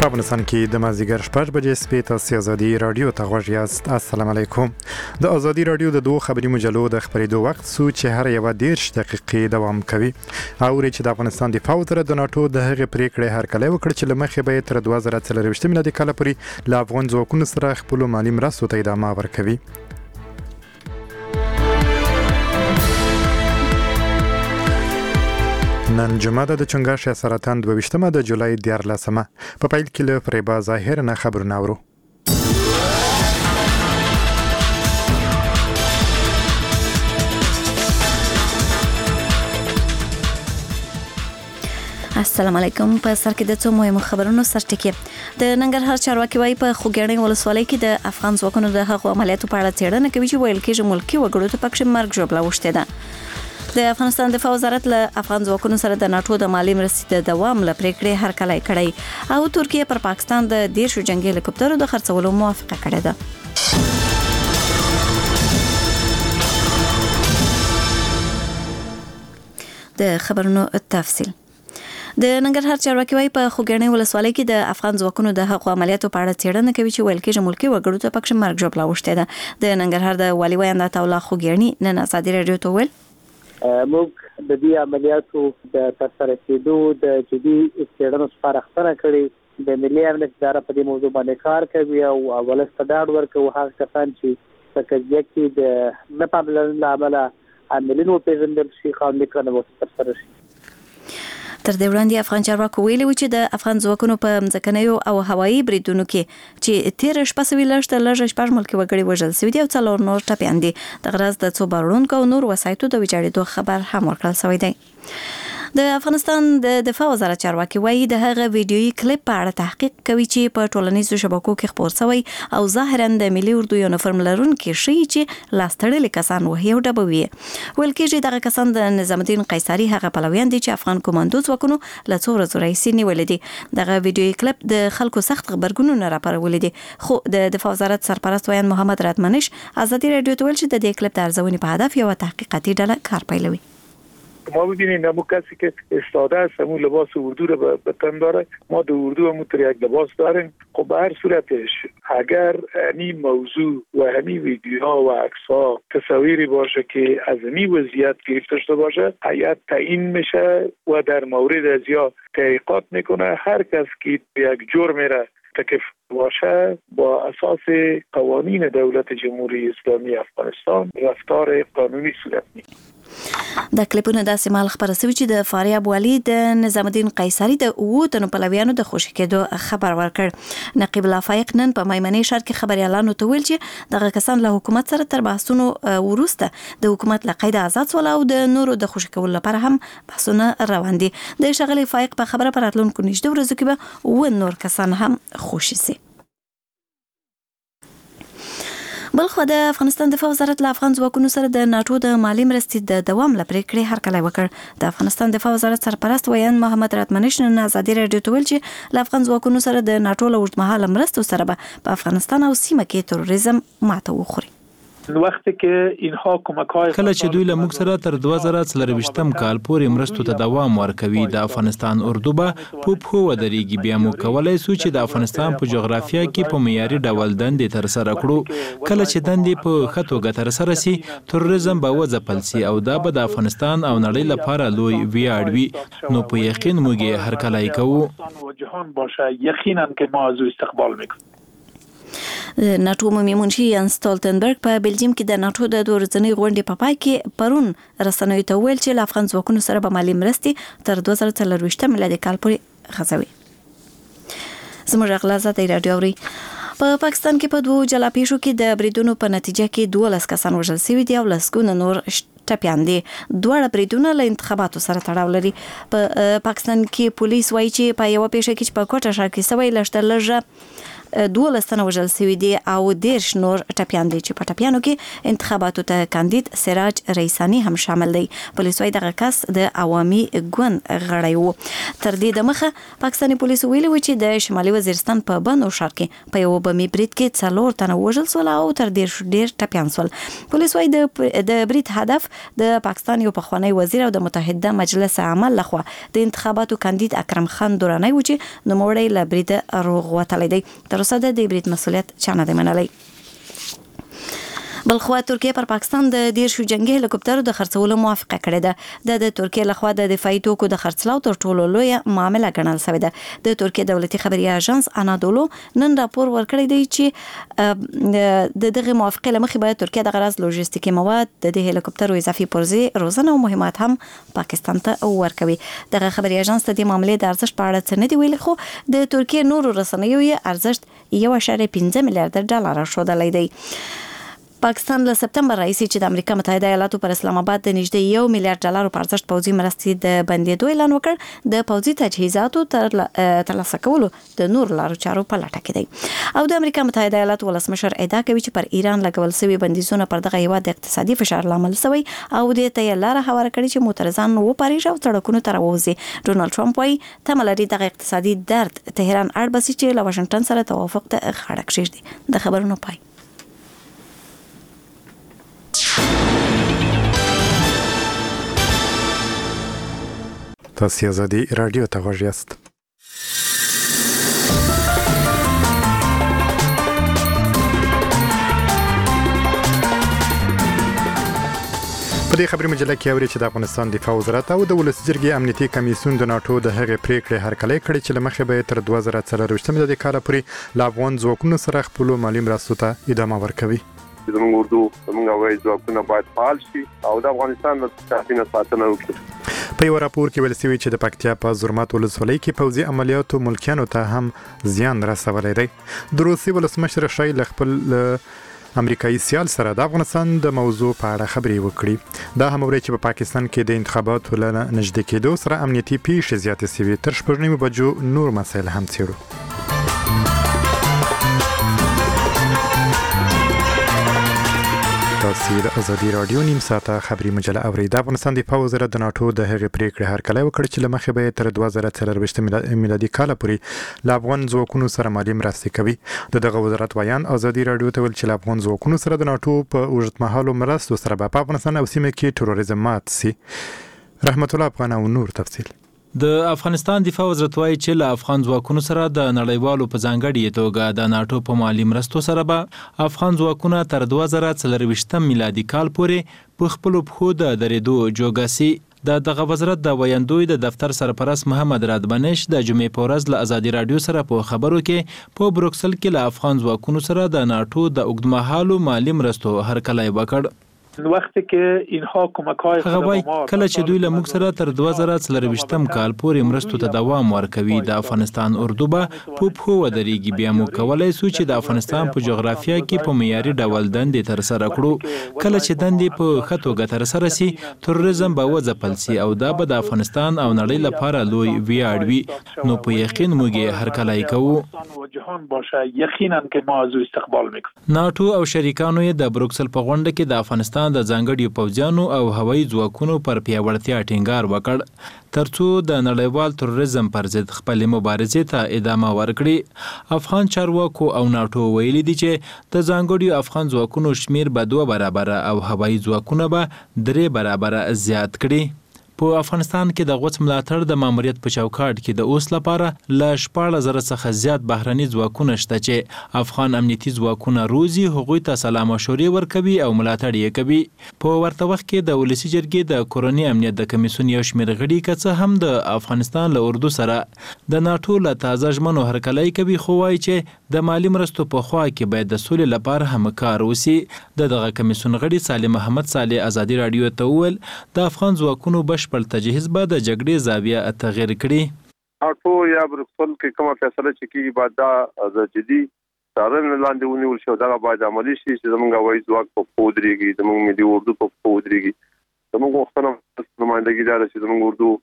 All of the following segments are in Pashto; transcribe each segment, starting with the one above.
افغانستان کې د مازدیګر 6 بجې سپې تاسو ازادي رادیو ته غوږ یاست. السلام علیکم. د ازادي رادیو د دوه خبري مجلو د خبرېدو وخت سو چې هر یو 10 دقیقې دوام کوي. اوري چې د افغانستان دفاع وزارت د ناتو د هغې پریکړې هرکلی وکړ چې لمخې به تر 2024 میلادي کال پورې له افغان ځواکونو سره خپل مالي مرستو ته ادامه ورکوي. نن جمعه د چنګاښ سرطان 22 د جولای 14 په پیل کې له فریبا ظاهر نه خبرونه اورو. السلام علیکم. په سر کې د څو مهمو خبرونو سرټکی. د ننګرهار چارواکي وايي په خوګیاڼي ولسوالۍ کې د افغان ځواکونو د هغو عملیاتو په اړه څېړنه کوي چې ویل کېږي ملکي وګړو ته پکې مرګ ژوبله اوښتې ده. د افغانستان دفاع وزارت له افغان ځواکونو سره د ناتو د مالي مرستې د دوام له پریکړې هرکلی کړی او ترکیه پر پاکستان د 10 جنگي هلیکوپټرو د خرڅولو موافقه کړې ده. د خبرونو تفصیل. د ننګرهار چارواکي وايي په خوګیاڼي ولسوالۍ کې د افغان ځواکونو د هغو عملیاتو په اړه څېړنه کوي چې ویل کېږي ملکي وګړو ته پکې مرګ ژوبله اوښتې ده. د ننګرهار د والي ویاند عطاالله خوګیاڼي نن ازادي رادیو ته ویل موږ د دې عملیاتو د ترسره کېدو د جدي څېړنو سپارښتنه کړې. د ملي امنیت اداره په دې موضوع باندې کار کوي او ولس ته ډاډ ورکوي هغه کسان چې په قضیه کې د نه پاملرنې له امله عاملین وپېژندل شي قانوني کړنې ترسره شي. تر دې وړاندې افغان چارواکو ویلي و چې د افغان ځواکونو په ځمکنیو او هوایي بریدونو کې چې تیر شپه سوي لږ شپږ ملکي وګړي وژل شوي دي او 4 نور ټپیان دي. د غرض د څو باروړونکو او نور وسایطو د ویجاړېدو خبر هم ورکړل شوی دی. د افغانستان د دفاع وزارت چارواکي وايي د هغه ویډیويي کلیپ په اړه تحقیق کوي چې په ټولنیزو شبکو کې خپور شوی او ظاهرا د ملي اردو یونیفورم لرونکي ښيي چې لاستړلي کسان وهي او ډبوي. ویل کېږي دغه کسان د نظام الدین قیصري هغه پلویان دي چې افغان کمانډو ځواکونو له څو ورځو راهیسې نیولې دي. دغه ویډیويي کلیپ د خلکو سخت خبرګونونه راپارولې دي. خو د دفاع وزارت سرپرست ویاند محمد راتمنش ازادي رادیو ته ویل چې د دې کلیپ د ارزونې په هدف یو تحقیقاتي ډله کار پیلوي. ما ببینید همون کسی که استاده است همون لباس اردو رو به تن داره، ما دو اردو همون تر یک لباس داریم. خب به هر صورتش اگر همین موضوع و همین ویدیوها و عکس‌ها تصاویری باشه که از همین وضعیت گرفته شده باشه هیئت تعیین میشه و در مورد از یا تحقیقات میکنه. هر کس که یک جرم را تکف باشه با اساس قوانین دولت جمهوری اسلامی افغانستان رفتار قانونی صورت میگیره. د کلیپونو داسې مال خبره شوې چې د فاریاب والي د نظام الدین قیصري د 9 تنو پلویانو د خوشي کېدو خبر ورکړ. نقیب الله فایق نن په میمنې ښار کې خبريالانو ته ویل چې دغه کسان له حکومت سره تر بحثونو وروسته د حکومت له قید آزاد سول او د نورو د خوشي کولو لپاره هم بحثونه روان دي. د شغلي فایق په خبره پراتلونکو نږدې ورځو کې به و نور کسان هم خوشي سي. بلخو د افغانستان دفاع وزارت له افغان ځواکونو سره د ناتو د مالي مرستې د دوام له پریکړې هرکلی وکړ. د افغانستان دفاع وزارت سرپرست ویاند محمد راتمنش نن ازادي رادیو ته ویل چې له افغان ځواکونو سره د ناتو له اوږدمهاله مرستو سره به په افغانستان او سیمه کې تروریزم ماته وخوري. وقتی که اینها کمک‌های کله چې دوی له موږ سره تر 2024 کال پورې مرستو ته دوام ورکوي د افغانستان اردو به په پښو ودرېږي. بیا مو کولای شو چې د افغانستان په جغرافیه کې په معیاري ډول دندې ترسره کړو. کله چې دندې په ښه توګه ترسره سي تروریزم به وځپل سي او دا به د افغانستان او نړۍ لپاره لوی ویاړ وي. نو په یقین موږ یې هرکلی کوو. جهان باشه یقینا که ما از استقبال میکنیم. ناتو عمومي منشي یانس ستولتنبرګ په بلجیم کې د ناتو د 2 ورځنۍ غونډې په پای کې پرون رسنیو ته ویل چې له افغان ځواکونو سره به مالي مرستې تر 2024 میلادي کال پورې غځوي. زموږ اغلازات رادیو اوري. په پاکستان کې په 2 جلا پیښو کې د بریدونو په نتیجه کې 12 کسان وژل شوي دي او لسګونه نور ټپیان دي. دواړه بریدونه له انتخاباتو سره تړاو لري. په پاکستان کې پولیس وایي چې په یو پیښه کې په کوټه ښار کې سوي لږ 12 تنه وژل شوي دي او 10 نور ټپیان دي چې په ټپیانو کې انتخاباتو ته کاندید سراج رئیسانی هم شامل دی. پولیس وايي دغه کس د عوامي ګوند غړی وو. تر دې دمخه پاکستاني پولیس ویلي و چې د شمالي وزیرستان په بنو ښار کې په یو بمي برید کې 4 تنه وژل شول او تر ډیر ټپیان شول. پولیس وايي د برید هدف د پاکستان یو پخوانی وزیر او د متحده مجلس عامه لخوا د انتخاباتو کاندید اکرم خان درانی و چې نوموړی له برید روغ وتلی دی. تر اوسه د دې برید مسؤلیت چا نه دی منلی. بلخوا ترکیه پر پاکستان د 10 جنگي هلیکوپټرو د خرڅولو موافقه کړې ده. د ترکیه لخوا د دفاعي توکو د خرڅلاو تر ټولو لوی معامله ګڼل شوې ده. د ترکیه دولتي خبري اژانس انادولو نن راپور ورکړی دی چې د دغه موافقه لمخې باید ترکیه د غرض لوجستیکي مواد د دې هلیکوپټرو اضافي پرزې روزنه او مهمات هم پاکستان ته ورکوي. دغه خبري اژانس د دې معاملې د ارزښت په اړه څه نه دی ویلي، خو د ترکیه نورو رسنیو یې ارزښت 1.5 میلیارډ ډالر ښودلی دی. پاکستان له سپتمبر راهیسې چې د امریکا متحده ایالاتو پر اسلام آباد د نږدې 1 میلیارډ ډالر په ارزښت پوځي مرستې د بندېدو اعلان وکړ، د پوځي تجهیزاتو ترلاسه کولو د نور لارو چارو په لټه کې دی. او د امریکا متحده ایالاتو ولسمشر ادعا کوي چې پر ایران لګول شوي بندیزونه پر دغه هیواد د اقتصادي فشار لامل شوی او د ته لاره هواره کړي چې معترضان وپاریږي او سړکونو ته راووځي. ډونالد ټرمپ وايي تمه لري دغه اقتصادي درد تهران اړ بسي چې له واشنگټن سره توافق ته خړه کړي. د خبرونو پای. تاسو آزادی رادیو ته غوږ یاست. په دې خبري مجله کې اوري چې د افغانستان دفاع وزارت او د ولس جرګې امنیتي کمیسیون د ناتو د هغې پریکړې هرکلی کړې چې له مخې به تر 2024 میلادي کال پورې له افغان ځواکونو سره خپل مالي مرستو ته ادامه ورکوي. زموږ اردو زموږ هوایي ځواکونه باید فعال شي او د افغانستان د ساتنې ساتنه وکړي. په یو راپور کې ویل شوی چې د پکتیا په زرمات ولسوالۍ کې پوځي عملیاتو ملکیانو ته هم زیان رسولی دی. د روسي ولسمشر شای له خپل امریکایي سیال سره د افغانستان د موضوع په اړه خبرې وکړي. دا هم اوري چې په پاکستان کې د انتخاباتو له نږدې کېدو سره امنیتي پیښې زیاتې شوي. تر 8 بجو نور مسایل هم څیړو. تاسو د ازادي رادیو نیم ساعته خبري مجله اورئ. د افغانستان دفاع وزارت د ناتو د هغې پریکړې هرکلی وکړ چې له مخې به تر 2024 میلادي کال پورې له افغان ځواکونو سره مالي مرستې کوي. دغه وزارت ویان ازادي رادیو ته ویل چې له افغان ځواکونو سره د ناتو په اوږدمهالو مرستو سره به په افغانستان او سیمه کې تروریزم مات سي. رحمت الله افغان او نور تفصیل. د افغانستان دفاع وزارت وايي چې له افغان ځواکونو سره د نړیوالو په ځانګړي توګه د ناتو په مالي مرستو سره به افغان ځواکونه تر 2024 میلادي کال پورې په خپلو پښو د درېدو جوګه سي. دغه وزارت د ویاندوی د دفتر سرپرست محمد رادبنش د جمعې په ورځ له ازادي رادیو سره په خبرو کې په بروکسل کې له افغان ځواکونو سره د ناتو د اوږدمهالو مالي مرستو هرکلی وکړ. وقتی که اینها کمک‌های خدمات کله چې دوی له موږ سره تر 2024 کال پورې مرستو ته دوام ورکوي، د افغانستان اردو به په پښو ودرېږي. بیا مو کولای شو چې د افغانستان په جغرافیه کې په معیاري ډول دندې ترسره کړو. کله چې دندې په ښه توګه ترسره سي، تروریزم به وځپل سي او دا به د افغانستان او نړۍ لپاره لوی ویاړ وي. نو په یقین موږ یې هرکلی کوو. ناتو او شریکانو یې د بروکسل په غونډه کې د افغانستان د ځانګړي پوځیانو او هوایي ځواکونو پر پیاوړتیا ټینګار وکړ ترڅو د نړیوال تروریزم پر ضد خپلې مبارزې ته ادامه ورکړي. افغان چارواکو او ناتو ویلي دي چې د ځانګړي افغان ځواکونو شمیر به 2 برابره او هوایي ځواکونه به 3 برابره زیات کړي. په افغانستان کې د غوڅ ملاتړ د ماموریت په چوکاټ کې د اوس لپاره له 14,000 څخه زیات بهرني ځواکونه شته چې افغان امنیتي ځواکونه روزي هغوی ته سلا مشورې ورکوي او ملاتړ یې کوي. په ورته وخت کې د ولسي جرګې د کورني امنیت د کمیسیون یو شمېر غړي که څه هم د افغانستان له اردو سره د ناتو له تازه ژمنو هرکلی کوي، خو وایي چې د مالي مرستو په خوا کې باید د سولې لپاره هم کار وسي. دغه کمیسیون غړي سالم محمد صالح ازادي رادیو ته وویل د افغان ځواکونو بشپړ تجهیز به د جګړې زاویه تغیر کړي. ناتو یا بروکسل کې کومه فیصله چې کیږي باید دا جدي څارنې لاندې ونیول شي او دا باید عملي شي چې زموږ هوایي ځواک په پښو ودرېږي، زموږ ملي اردو په پښو ودرېږي. زموږ غوښتنه نمایندګي دا ده چې زموږ اردو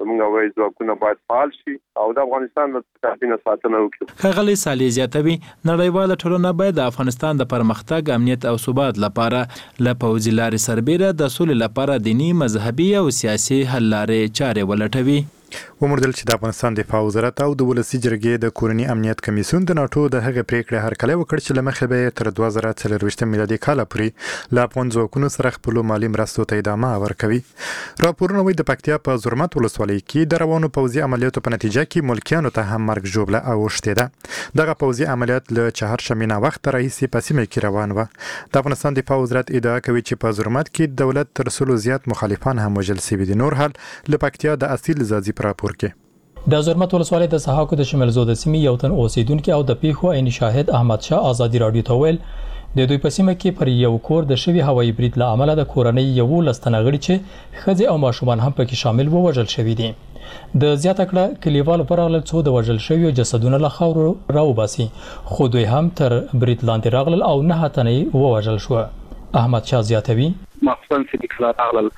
زموږ هوایي ځواکونه باید فعال شي او د افغانستان د ساتنې ساتنه وکړي. ښاغلی صالح زیاتوي نړیواله ټولنه باید د افغانستان د پرمختګ، امنیت او ثبات لپاره له پوځي لارې سربیره د سولې لپاره دینی، مذهبي او سیاسي حل لارې چارې ولټوي. وموندل چې د افغانستان دفاع وزارت او د ولسي جرګې د کورني امنیت کمیسیون د ناتو د هغې پریکړې هرکلی وکړ چې له مخې به تر 2024 میلادي کال پورې له افغان ځواکونو سره خپلو مالي مرستو ته ادامه ورکوي. راپورونه وایي د پکتیا په زرمت ولسوالۍ کې د روانو پوځي عملیاتو په نتیجه کې ملکیانو ته هم مرګ ژوبله اوښتې ده. دغه پوځي عملیات له چهارشنبې نه وخت راهیسې په سیمه کې روان و. د افغانستان دفاع وزارت ادعا کوي چې په زرمت کې دولت تر 100 زیات مخالفان هم وژل شوي دي. نور حال له پکتیا د اصیل زازي راپور کې د زرمت ولسوالۍ د سحاکو د شمال زو د سیمې یو تن اوسیدونکو او د پیښو عیني شاهد احمد شاه آزادي رادیو ته ویل د دوی په سیمه کې پر یو کور د شوی هوایي برید له امله د کورنۍ یو لستنغړي چې خځې او ماشومان هم پکې شامل وو وژل شوی دي. د زیاته کړه کلیوالو پر اغلل څو د وژل شوی جسدونه له خاورو راوباسي، خو دوی هم تر برید لاندې راغلل او نه تنې وژل شو. احمد شاه زیاتوي مخصوصا چې کله راغلل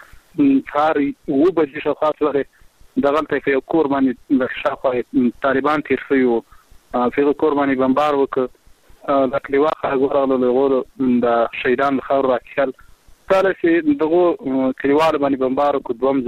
کاری و بجې شخص لري دغلته په یو کور باندې د شاخه طالبان تیر شوی په کور باندې بمبار وکړ د کلیوال غوړل له د شهیدان خور راکل کله چې دغه کلیوال باندې بمبار وکړ دوم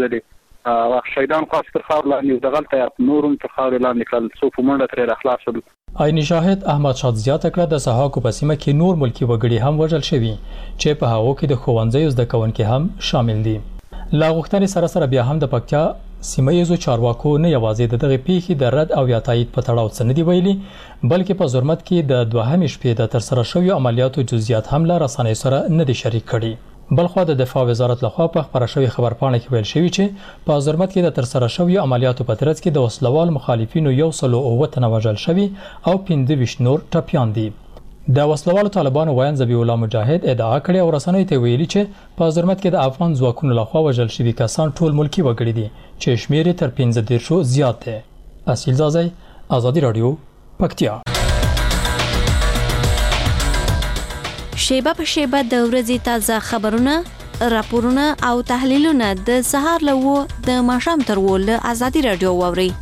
ځلې شهیدان خاص تر خور لاندې دغلته نورم تر خور لاندې کل څو په منډه تر اخلاص عیني شاهد احمد شاه زیاته کړه د سحاکو په سیمه کې نور ملکی وګړي هم وژل شوی چې په هغه کې د ښوونځیو زده کوونکي هم شامل دي. لا غوښتنې سره بیا هم د پکتیا سیمه ییزو چارواکو نه یوازې د دغه پیښې د رد او یا تایید په تړاو څه نه دی ویلي، بلکې په زرمت کې د دوهمې شپې د ترسره شویو عملیاتو جزئیات هم له رسنیو سره نه دي شریک کړي. بلخوا د دفاع وزارت لخوا په خبره شوی خبرپاڼه کې ویل شوی چې په زرمت کې د ترسره شویو عملیاتو په ترڅ کې د وسلوال مخالفینو 109 تنه وژل شوي او 25 نور ټپیان دي. د وسلوالو طالبانو وایي ذبیح الله مجاهد ادعا کړې او رسنیو ته ویلي چې په زرمت کې د افغان ځواکونو لخوا وژل شوي کسان ټول ملکی وګړي دي چې شمیر تر 15 زیات دی. اصیل زازی، آزادی رادیو، پکتیا. شیبه په شیبه د ورځې تازه خبرونه، راپورونه او تحلیلونه د سهار له د ماښام تر ول آزادی رادیو واوري.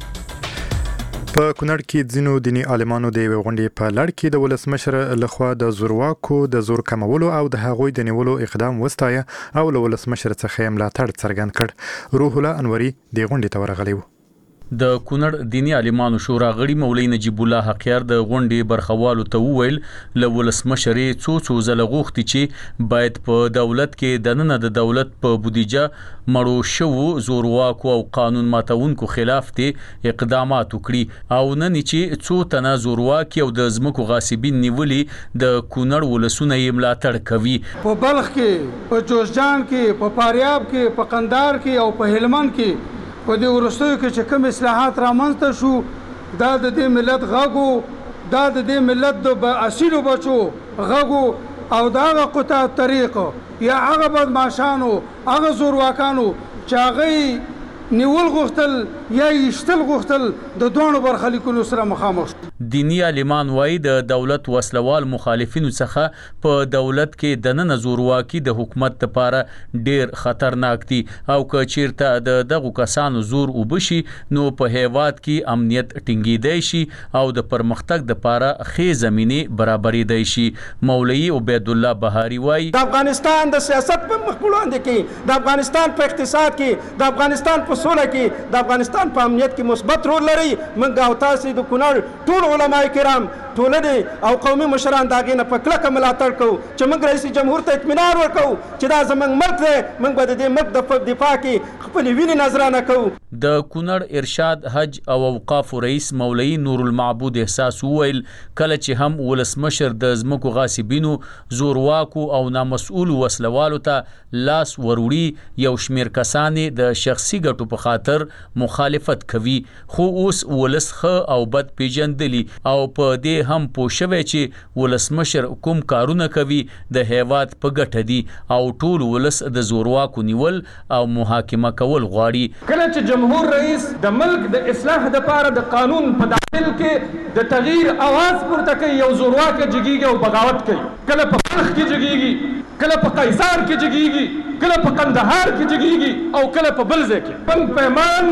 په کونړ کې ځینو دیني عالمانو د یوې غونډې په لړ کې د ولسمشر لخوا د زورواکو د زور کمولو او د هغوی د نیولو اقدام وستایه او له ولسمشر څخه ملاتړ څرګند کړ. روح الله انوري د غونډې ته ورغلی و. د کونړ دینی عالمانو شورا غړي مولوی نجیب الله حقیار د غونډې برخوالو ته وویل له ولسمشر څو زله غوښتي چې باید په دولت کې دننه د دولت په بودیجه مړو شوو زورواکو او قانون ماتونکو خلاف ته اقدامات وکړي او نن چې څو تنه زورواکي او د ځمکو غاصبین نیولي د کونړ ولسونه یې ملاتړ کوي. په بلخ کې، په جوزجان کې، په فاریاب کې، په قندهار کې او په هلمند کې په دې ورستیو کې چې کوم اصلاحات رامنځته شو دا د دې ملت غږو، دا د دې ملت د اصیلو بچو غږو او دا هغه قطع طریق یا هغه بدمعشانو، هغه زورواکانو چې هغه نیول غوښتل یا یشتل غوښتل د دوه برخلیکونو سره مخامخ. دینی عالمان وایي د دولت وسلوال مخالفینو څخه په دولت کې دننه زورواکي د حکومت لپاره ډیر خطرناک دي او که چیرته د دغو کسانو زور وبشي نو په هیواد کې امنیت ټینګیدای شي او د پرمختګ لپاره ښې زمینه برابرېدای شي. مولوی عبید الله بهاری وایي د افغانستان د سیاست په مخ وړاندې کې، د افغانستان په اقتصاد کې، د افغانستان په سوله کې، د افغانستان په امنیت کې مثبت رول لري. موږ او تاسو د کونړ ټول علماء کرام، ټولنې او قومي مشران دا غینه په کلکه ملاتړ کوو چې موږ رئیس جمهور ته اطمینان ورکوو چې دا زموږ ملک دی، موږ به د دې ملک د دفاع کې خپل وینې نظرانه کوو. د کونړ ارشاد حج او اوقاف رئیس مولوی نور المعبود احساس وویل کله چې هم ولسمشر د ځمکو غاصبینو، زورواکو او نامسؤل وسلوالو ته لاس وروړي یو شمیر کسان د شخصي ګټو په خاطر مخالفت کوي، خو اوس ولس ښه او بد پیژندلی او په دې هم پوه شوی چې ولسمشر کوم کارونه کوي د هیواد په ګټه دي او ټول ولس د زورواکو نیول او محاکمه کول غواړي. کله چې جمهور رئیس د ملک د اصلاح لپاره د قانون په داخل کې د تغییر आवाज پورته کوي، یو زورواک جګیږي او بغاوت کوي، کله په بلخ کې جګیږي، کله په قیصار کې جګیږي، کله په قندهار کې جګیږي او کله په بل ځای کې. پنګ پیمان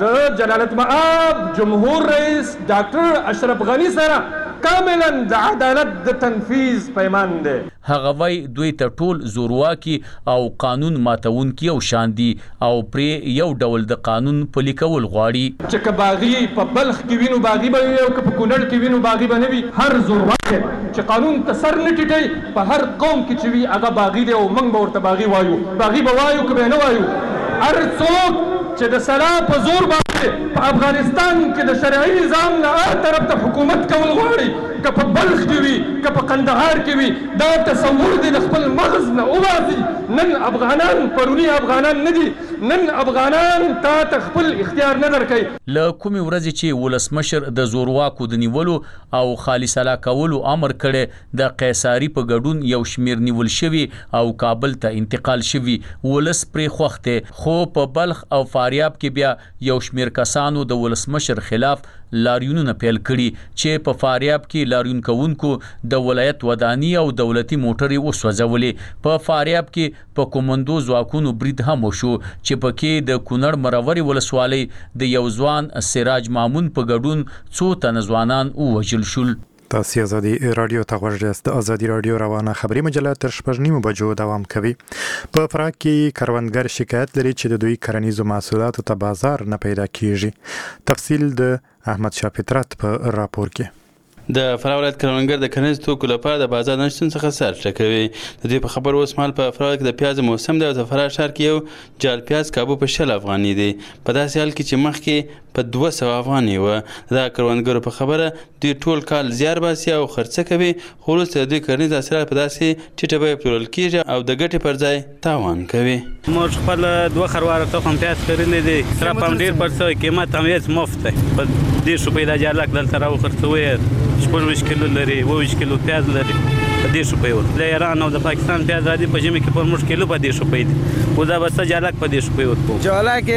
د جلالت مآب جمهور رئیس ډاکټر اشرف غنی سره کاملا د عدالت د تنفيذ پیمان دی. هغه وای دوی ته ټول زورواکي او قانون ماتونکي او شان دي او پرې یو ډول د قانون پلي کول غواړي چې کباغي په بلخ کې وینو باغي به او په کونړ کې وینو باغي به نه وي. هر زورواکي چې قانون ته سر نه ټیټي په هر قوم کې چې وي هغه باغي دی او موږ به ورته باغي وایو. باغي به وایو که به نه وایو. هر څوک چې د سلا په زور باندې په افغانستان کې د شرعي نظام نه هر طرف ته حکومت کول غواړي که په بلخ کې وي که په قندهار کې وي دا تصور دی د خپل مغز نه وباسي. نن افغانان پرونی افغانان نه دي. نن افغانان ته خپل اختیار نه درکوي. له کومې ورځې چې ولسمشر د زورواکو د نیولو او خالصلا کولو امر کړي د قیصاري په ګډون یو شمیر نیول شوي او کابل ته انتقال شوي ولس پرې خوښته خو په بلخ او فاریاب کې بیا یو شمیر کسانو د ولسمشر خلاف لاریونونه پیل کړي چې په فاریاب کې لاریون کوونکو د ولایت ودانی او دولتي موټرې وسوځولې. په فاریاب کې په کومندو ځواکونو برید هم وشو چې پکې د کونړ مروري ولسوالۍ د یو ځوان سراج مامون په ګډون څو تنه ځوانان ووژل شول. تاسو ازادي رادیو ته غوږ یاست. د ازادي رادیو روانه خبري مجله تر 9:30 بجو دوام کوي. په فراه کې کروندګر شکایت لري چې د دوی کرنیزو محصولاتو ته بازار نه پیدا کیږي. تفصیل د احمد شاه فطرت په راپور کې. د فراه ولایت کروندګر د کرنیزو توکو لپاره د بازار نشتون څخه سر ټکوي. د دې په خبر اوس مهال په فراه کې د پیاز موسم دی او د فراه ښار کې یو جال پیاز کابو په 60 افغاني دی. په داسې حال کې چې مخکې په 200 افغاني و. دا کروندګرو په خبره دوی ټول کال زیار باسي او خرڅه کوي خو وروسته دوی کرنیز حاصلات په داسې ټیټه بیه پلورل کیږي او د ګټې پر ځای تاوان کوي. موږ خپل 2 خروار تخم پیاز کړلی دی. صرف هم ډیر پرڅه قیمت هم هیڅ مفت دی. په دې شو پیدا جالک دلته راو خرڅوي 20 کیلو لري 20 کیلو پیاز لري په دې شو پیور د ایران او د پاکستان پیاز راځي په جمع کې پر مش کیلو په دې شو پیدا او دا بس جالک په دې شو پیور کو جالک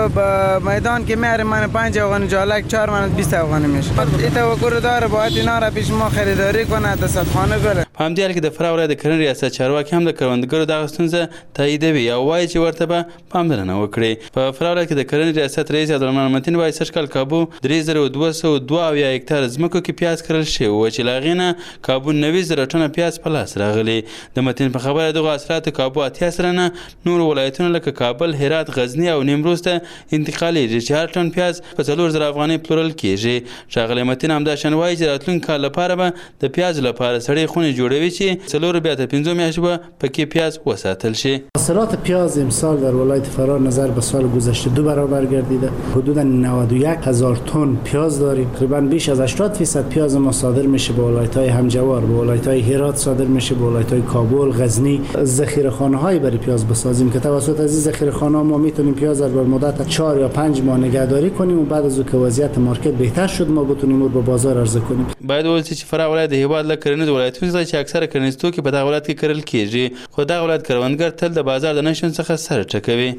په میدان کې مهر من 5 افغان جالک 4 من 20 افغان میشه. ایت وګورو دار باید اینا را پیش ما خریداری کنه د صدخانه ګل. په همدې حال کې د فراه ولایت د کرنې ریاست چارواکي هم د کروندګرو د ستونزه تاییدوي او وایي چې ورته به پاملرنه وکړي. په فراه ولایت کې د کرنې ریاست رئیس عبدالرحمن متین وایي سږ کال کابو 3202 هکتار ځمکو کې پیاز کرل شوی و چې له هغې نه کابو 90,000 ټنه پیاز په لاس راغلی. د متین په خبره دغو حاصلاتو کابو 80 سلنه نور ولایتونه لکه کابل هرات غزني او نیمروز ته انتقالیږي چې هر ټن پیاز په 4,000 افغانۍ پلورل کیږي. ښاغلی متین همداشان وایي چې راتلونکي کال لپاره به د پیاز لپاره سړې خونې جوړوي چې 4 بیا تر 5 میاشتې به پکې پیاز وساتل شي. حاصلات پیاز امسال در ولایت فراه نظر به سال گذشته 2 برابر گردیده. حدود 91,000 تن پیاز داریم. تقریبا بیش از 80% پیاز ما صادر میشه به ولایت‌های همجوار، به ولایت‌های هرات صادر میشه، به ولایت‌های کابل، غزنی. ذخیره‌خانه‌هایی برای پیاز بسازیم که توسط از این ذخیره‌خانه‌ها ما میتونیم پیاز رو بر مدت 4 یا 5 ماه نگهداری کنیم و بعد از اینکه وضعیت مارکت بهتر شد ما بتونیم اون رو به بازار عرضه کنیم. باید وویل چې فراه ولایت د هیواد له کرنیزو ولایتونو څخه چې اکثره کرنیز توکي په دغه ولایت کې کرل کیږي خو دغه ولایت کروندګر تل د بازار د نشتون څخه سر ټکوي.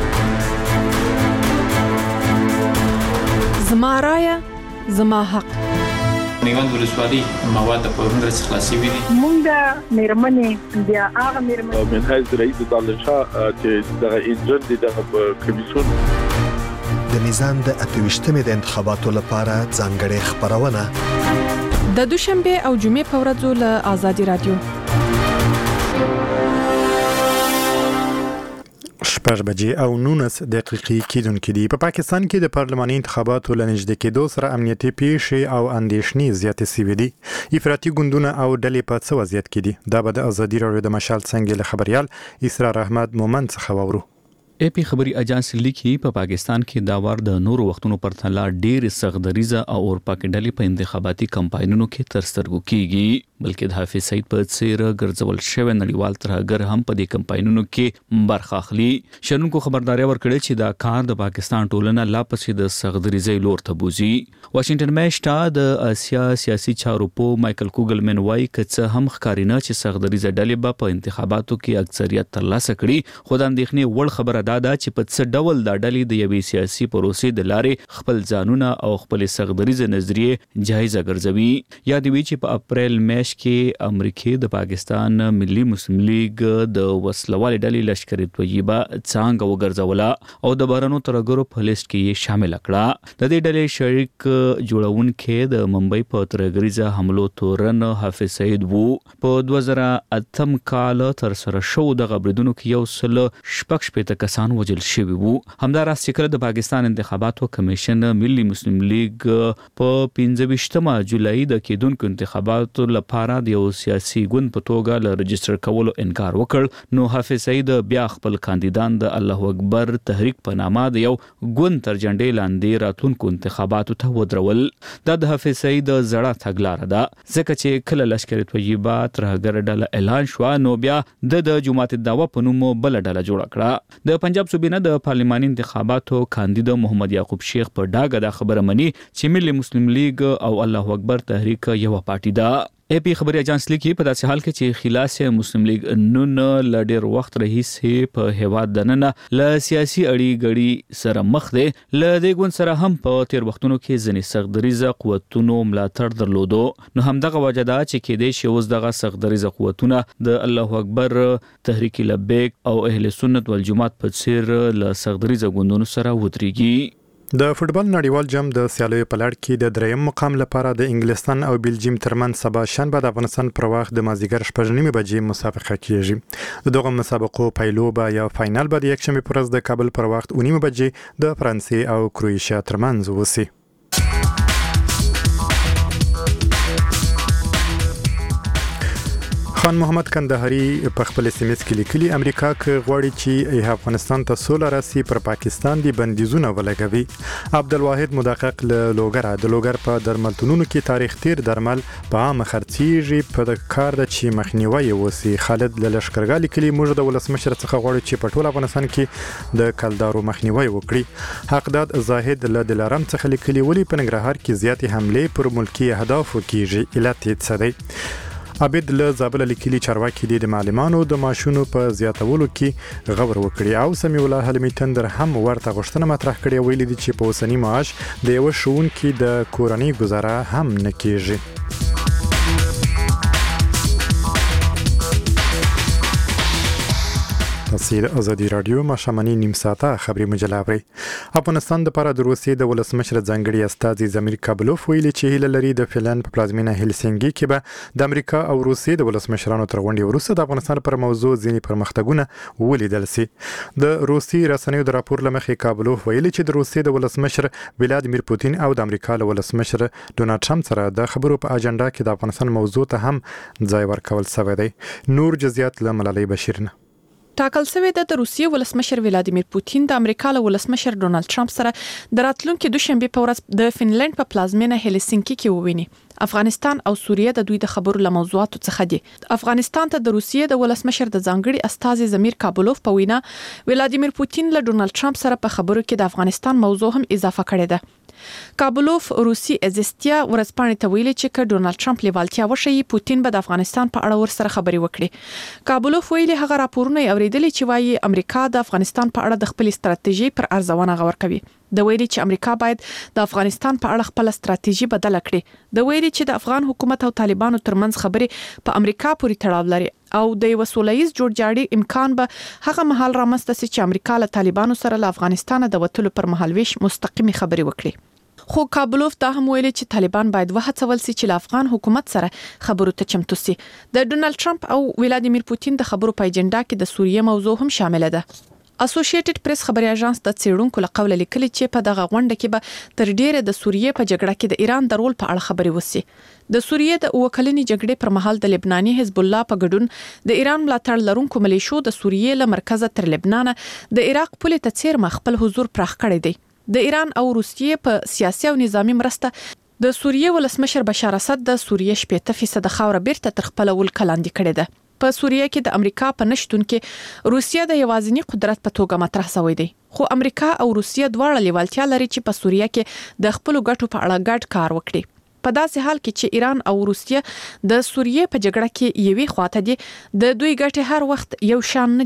زما رایه زما حق. میوند ولسوالۍ مواد په هغه څه خلاصي وي. مونږ د میرمنې بیا هغه میرمنې من حیث رئیس دانشا چې دغه انجن د کمیسیون د میزان د 28مې د انتخاباتو لپاره ځانګړې خبرونه د دوشنبه او جمعې په ورځو له آزادي رادیو 6 بجې او 19 دقیقې کېدونکې دي. په پاکستان کې د پارلماني انتخاباتو لنږدې کېدو سره امنیتي پیښې او اندېښنې زیاتې شوې دي. افراطي ګوندونه او ډلې په څه وضعیت کې دي؟ دا به د ازادي رادیو د مشال څنګه له خبريال اسرار احمد مومن څخه واورو. اے پی خبري اجانس لیکي په پاکستان کې دا وار د نورو وختونو پرتله ډېر سختدریزه او اورپا ډلې په انتخاباتي کمپاینونو کې تر سترګو کیږي بلکې د حافظ سعید په څیر ګرځول شوی نړیوال ترهګر هم په دې کمپاینونو کې برخه اخلي. شنونکو خبرداري ورکړي چې دا کار د پاکستان ټولنه لا پسې د سختدریزي لور ته بوزي. واشنگټن میشته د اسیا سیاسي چارو په مایکل کوګلمن وایي چې هم ښکارینه چې سختدریزه ډلې په انتخاباتو کې اکثریت ترلاسه کړي خو د اندېښنې وړ خبره دا ده چې په څه ډول دا ډلې د یوې سیاسي پروسې د لارې خپل ځانونه او خپل سغدریزه نظریې جایزه ګرځوي. یاد وي چې په اپریل میاشت کې امریکای د پاکستان ملي مسلم لیگ د وسلوالې ډلې لشکر طیبه څنګه وګرځوله او د بهرنیو ترهګرو په لیست کې یې شامل کړه. د دې ډلې شریک جوړونکي د ممبئی په ترهګریزه حملو تورن حافظ سعید وو. په 2008 کال تر سره شو د بریدونو کې 116 کسان وژل شوي وو. همداراز چې کله د پاکستان انتخاباتو کمیشن ملي مسلم لیگ په 25 جولای د کېدونکو انتخاباتو لپاره د یو سیاسي ګوند په توګه له رجستر کولو انکار وکړ، نو حافظ سعید بیا خپل کاندیدان د الله اکبر تحریک په نامه د یو ګوند تر جنډې لاندې راتلونکو انتخاباتو ته ودرول. دا د حافظ سعید زړه تګلاره ده، ځکه چې کله لشکر طیبه ترهګر ډله اعلان شو نو بیا د جماعت الدعوه په نوم بل ډله جوړ کړه. د پنجاب صوبې نه د پارلماني انتخاباتو کاندید محمد یعقوب شیخ په ډاګه دا خبره مني چې ملي مسلم لیگ او الله اکبر تحریک یو پارټي ده. اے پی خبري اجانس لیکي په داسې حال کې چې خلاص مسلم لیگ نن ل ډیر وخت رئیسې په هواد دننه ل سیاسي اړي غړي سره مخ دی. ل دې ګوند سره هم په تیر وختونو کې ځنې سغدریزه قوتونو ملاتړ درلودو، نو همدغه وجه ده چې کېدې شي اوس دغه سغدریزه قوتونه د الله اکبر تحریک لبیک او اهل سنت والجماعت په څیر ل سغدریزه ګوندونو سره ودرېږي. د فوتبال نړیوال جام د سیالیو په لړ کې د دریم مقام لپاره د انګلستان او بلجیم ترمن سبا شنبه د افغانستان پر وخت د مازدیګر 6:30 بجې مسابقه کیږي. دغه مسابقو پایلوبه یا فائنل به د یکشنبه پر ورځ د کابل پر وخت 9:30 بجې د فرانسې او کروئیشیا ترمنځ وسی. خان محمد کندهاري په خپل SMS کې لیکلي امریکا کې غواړي چې افغانستان ته سوله راسي پر پاکستان دی بندیزونه ولګوي. عبدالواحد مدقق له لوګر د لوګر په درملتونونو کې تاریخ تیر درمل په عام خرڅيږي په کار د چی مخنیوي وسی. خالد له لشکرګا لیکلي موږ د ولسمشر څخه غواړو چې په ټول افغانستان کې د کلدارو مخنیوي وکړي. حقداد زاهد له دلارم څخه لیکلي ولی په ننګرهار کې زیاتې حمله پر ملکی اهدافو کیږي علت یې څه دی. عبد له زابل لیکلي چارواکي د معلمانو د ماشونو په زیاتولو کې غور وکړي او سمي الله حلمي تندر هم ورته غوښتنه مطرح کړې ویلي دي چې په اوسنی معاش د یو شونکي د کورنۍ گزاره هم نکېږي. تاسو د ازادي رادیو ماشامنی نیم ساعته خبري مجله اورئ. افغانستان د لپاره د روسیې د ولسمشر ځانګړي استازي زمیر کابلوف ویلي چې هیله لري د فنلند په پلازمینه هلسینګي کې به د امریکا او روسیې د ولسمشرانو تر غونډې وروسته د افغانستان پر موضوع ځینې پرمختګونه ولیدل سي. د روسیې رسنیو د راپور لمخې کابلوف ویلي چې د روسیې د ولسمشر ولادیمیر پوتین او د امریکا له ولسمشر ډونالد ټرمپ سره د خبرو په اجنډا کې د افغانستان موضوع ته هم ځای ورکول شوی دی. نور جزئیات له ملالۍ بشیر نه. ټاکل شوی د روسیې ولسمشر ولادیمیر پوتین د امریکا له ولسمشر ډونالد ټرمپ سره د راتلونکي دوشنبه په ورځ د فنلند په پلازمینه هلسینکی کې وویني. افغانستان او سوریه د دوی د خبرو له موضوعاتو څخه دي. افغانستان ته د روسیې د ولسمشر د ځانګړي استازي زمیر کابلوف په وینا ولادیمیر پوتین له ډونالد ټرمپ سره په خبرو کې د افغانستان موضوع هم اضافه کړې ده. کابلوف روسي ازستیا ورځپاڼې ته ویلي چې ک ډونالد ټرمپ لیوالتیا وشي پوتین به د افغانستان په اړه ورسره خبري وکړي. کابلوف ویلي هغه راپورونه اوریدلي چې وايي امریکا د افغانستان په اړه د خپل ستراتیژي پر ارزونه غور کوي. د ویلي چې امریکا باید د افغانستان په اړه خپل ستراتیژي بدل کړي. د ویلي چې د افغان حکومت او طالبانو ترمنځ خبرې په امریکا پورې تړاو لري او د یو سولهییز جوړجاړي امکان به هغه مهال رامنځته شي چې امریکا له طالبانو سره له افغانستان د وټلو پر مهالويش مستقيمي خبري وکړي. خو کابلوف دا هم ویلي چې طالبان باید وهڅول شي چې له افغان حکومت سره خبرو ته چمتو شي. د ډونالد ټرمپ او ولادیمیر پوتین د خبرو په اجنډا کې د سوریه موضوع هم شامل ده. اسوسییټډ پریس خبري اژانس د څېړونکو له قوله لیکلي چې په دغه غونډه کې به تر ډیره د سوریه په جګړه کې د ایران د رول په اړه خبري وشي. د سوریه د وکلنې جګړې پر مهال د لبناني حزب الله په ګډون د ایران ملاتړ لرونکو ملیشو د سوریه له مرکزه تر لبنان د عراق پولې ته څیرمه خپل حضور پراخ کړی دی. د ایران او روسیې په سیاسي او نظامی مرسته د سوریه ولسمشر بشار اسد د سوریه 70% خاور بیرته تر خپل ولکه لاندې کړې ده. په سوریه کې د امریکا په نشټون کې روسیه د یوازینی قدرت په توګه مطرح شوی دی. خو امریکا او روسیه دواړه لیوالتیا لري چې په سوریه کې د خپل ګټو په اړه ګډ کار وکړي. په داسې حال کې چې ایران او روسیه د سوریه په جګړه کې یوې خواته دي، د دوی ګټې هر وخت یو شان نه دي.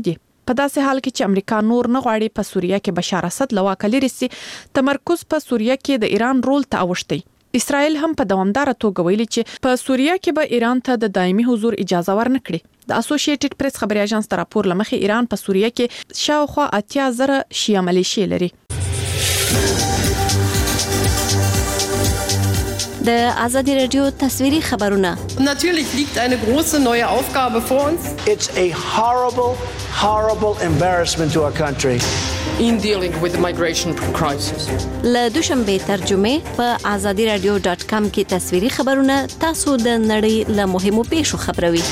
په داسې حال کې چې امریکا نور نه غواړي په سوریه کې بشار اسد له واکه لري سي تمرکز په سوریه کې د ایران رول ته اوښتي. اسرائیل هم په دوامدار توګه ویلي چې په سوریه کې به ایران ته د دایمي حضور اجازه ورنکړي. د اسوسییټډ پریس خبري اژانس تر راپور لمخې ایران په سوریه کې شاوخوا 80,000 شیعه ملیشي لري. د آزادی رادیو تصویری خبرونه. Natürlich liegt eine große neue Aufgabe vor uns. It's a horrible embarrassment to our country. In dealing with the migration crisis. له دوشنبه ترجمه په azadiradio.com کې تصویری خبرونه تاسو د نړۍ له مهمو پیښو خبروي.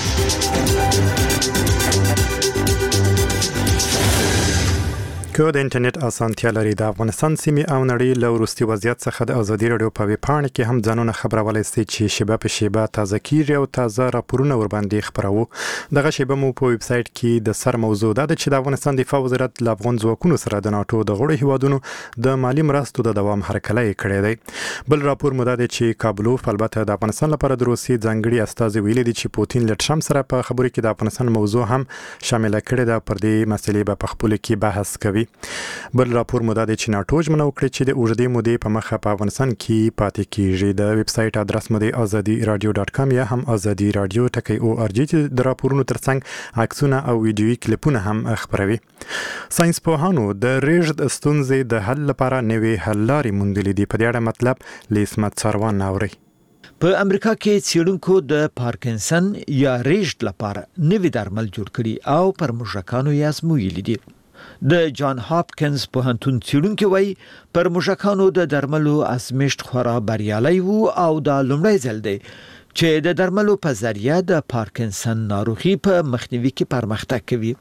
که د انټرنیټ اسانتیا لري د افغانستان سیمې او نړۍ له وروستي وضعیت څخه د ازادي رادیو په ویبپاڼه کې هم ځانونه خبرولای شي چې شیبه په شیبه تازه کیږي او تازه راپورونه ورباندې خبرو. دغه شیبه مو په ویب سټ کې د سر موضوع ده چې د افغانستان دفاع وزارت له افغان ځواکونو سره د ناتو د غړو هیوادونو د مالی مرستو د دوام هرکلی کړی دی. بل راپور مو ده چې کابلوف البته د افغانستان لپاره د روسي ځانګړي استازي ویلي دي چې پوتین له ټرمپ سره په خبرو کې د افغانستان موضوع هم شامل کړي ده، پر دې مسلې په خپل کې بحث کوي. بل راپور مو ده چې ناتو ژمنه وکړه چې د اوږدې مودې په مخه په افغانستان کې پاتې کیږي. د ویب سټ ادرس مو د azadiradio.com یا هم azadiradio.org چې د راپورونو ترڅنګ عکسونه او ویډیوي کلیپونه هم خبروي. ساينس پوهانو د ریږد ستونزې د حل لپاره نوې حل لارې موندلې دي. په دې اړه مطلب لیسمت سروان ناوري. په امریکا کې څېړونکو د پارکنسن یا ریږد لپاره نوې درمل جوړ کړي او پر موږکانو یې ازمویلي دي. د جان هاپکینز پوهنتون څېړونکي وایي پر موږکانو د درملو ازمېښت خورا بریالی وو او دا لومړی ځل دی چې د درملو په ذریعه د پارکنسن ناروغي په مخنیوي کې پرمختګ کوي.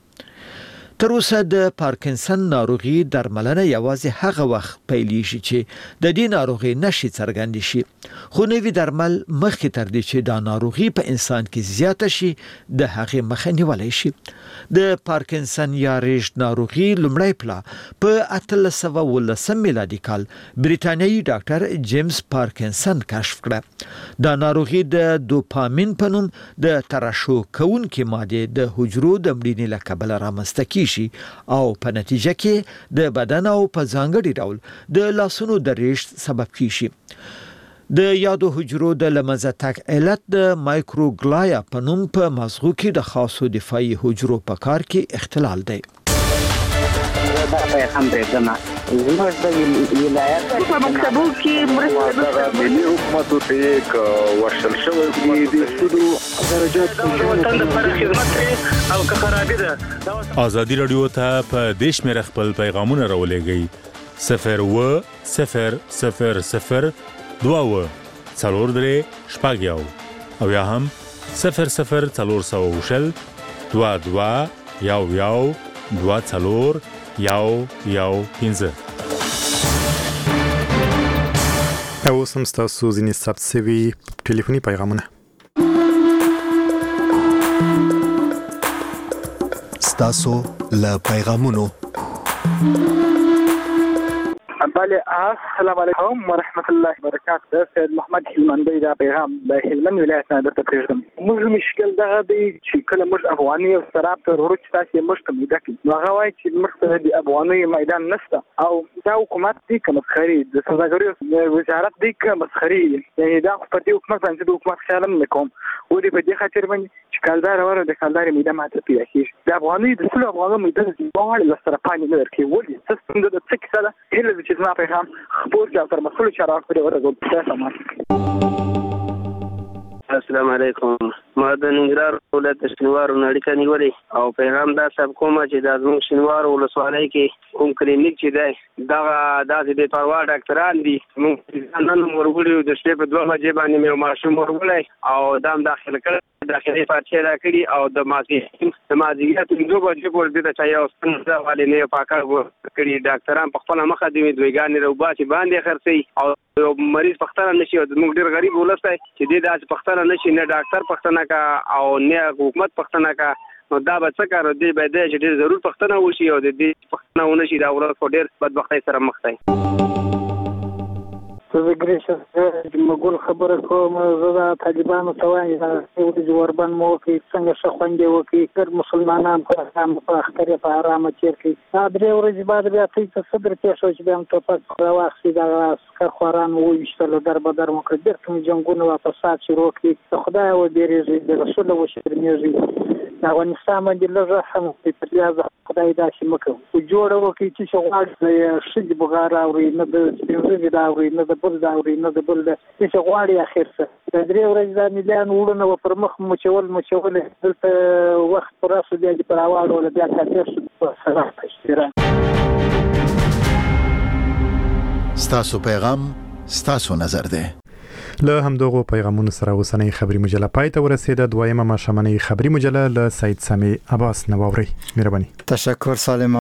تر اوسه د پارکنسن ناروغي درملنه یوازې هغه وخت پیلېږي چې د دې ناروغي نښې څرګندې شي، خو نوي درمل مخکې تر دې چې دا ناروغي په انسان کې زیاته شي د هغې مخه نیولی شي. د پارکنسن یا ریږد ناروغي لومړی پلا په 1819 میلادي کال بریتانیایی ډاکټر جیمز پارکنسن کشف کړه. دا ناروغي د دوپامین په نوم د ترشح کوونکې مادې د حجرو د مړینې له کبله رامنځته کیږي او په نتیجه کې د بدن او په ځانګړي ډول د لاسونو د ریږد سبب کیږي. د یادو حجرو د لمنځه تګ علت د مایکروګلایا په نوم په مغزو کې د خاصو دفاعي حجرو په کار کې اختلال دی. دا پیغام درځنه زموږ د ولایت په مکتبو کې مرسته ملي حکومت ته یک ورشل شوی دی د سودو درجات لپاره خدمت او که خرابې ده. آزادی رادیو ته په دیش مې خپل پیغامونه راولېږئ 01000 2 څلور درې شپږ یو او یا هم 00400 22 یو یو 2 څلور یو 15. او سم ستاسو ځینې ثبت شوي ټلیفوني پیغامونه. ستاسو له پیغامونو. بله السلام علیکم ورحمت الله وبرکاته. سید محمد هلمندی دا پیغام د هلمند ولایت نه درته پرېږدم. موږ مشکل دغه دی چې کله موږ افغاني او سراب ته ورو چې تاسې موږ ته میده کړي نو هغه وایي چې موږ ته د افغاني میدان نشته او دا حکومت دی که مسخري د سوداګرۍ وزارت دی که مسخري یعنې دا خو پر دې حکومت باندې د حکومت خیال هم نه کوم ولې په دې خاطر باندې چې کالدار وره د کالدارې میده ماته پیدا کېږي د افغاني د ټولو افغانو میده دواړې له سره پانې نه درکوي ولې څه ستونزه ده څه کیسه ده هیله ده چې زما پیغام خبر جا تر مسؤل چارواکو پورې ورسول. السلام علیکم. ما د ننګرهار ولایت شینوار اړیکه نیولې او پیغام دا سب کوم چې د زموږ شینوار ولسوالۍ کې کوم کلینیک چې دی دغه داسې بې پروا ډاکټران دي. موږ نن ورغلي د شپې په 2 بجې باندې مې ماشوم ورغلی او دا هم داخل کړی داخلي پاتې را کړي او د مازیګر 2 بجې پورې د چا یو ستنه والي نه پاکه کړي ډاکټران په خپل مخه دی دویګانې روباسي باندې خرڅي او یو مریض پختنه نشي او موږ ډیر غریب ولسته چې دې داسې پختنه نشي نه ډاکټر پختنه کا او نه حکومت پختنه کا نو دا به څه کار دی به د چې ضرور پختنه وشي او د دې پختنه ونشي دا ورته ډیر بدبختۍ سره مخ دی. زه ګریشه مګول خبره کوم زه د طالبانو ته وایم چې وربند مو کوي څنګه شخوندې وکړي تر مسلمانان په اختر په آرامه تیر کړي دا 3 ورځې بعد بیا ته صدر کې شو چې بیا ټوپک راوخسي دا عسکر خوران وویشتل در بدر مو کړ درته جنگونه واپس شروع کړي خدای و بیرېږي د رسول و شرمېږي افغانستان باندې لږه هم په لیاز خدای داسې مکه جوړ وکړي چې غواړي شي بغار اوري نه د سپینځي دا اوري نه د بل دا اوري نه د بل چې غواړي اخر څه د 3 ورځې د مليان وړونه پر مخ مچول دلته وخت پر اسو دی پر اواړ ولا بیا تاسو سلام ستاسو پیغام ستاسو نظر دی. له همدغه پیغامونو سره اوسنۍ خبري مجله پای ته ورسېده. دویمه ماشومنۍ خبري مجله له سید سامي عباس نو اوري. مهرباني. تشکر سالم.